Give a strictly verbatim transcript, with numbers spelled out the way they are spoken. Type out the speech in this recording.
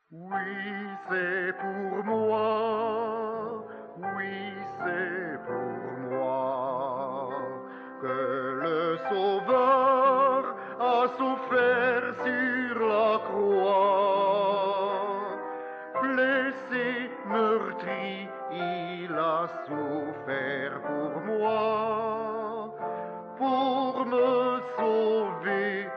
Oui, c'est pour moi, oui, c'est pour moi que le Sauveur a souffert sur la croix. Blessé, meurtri, il a souffert pour moi, pour me sauver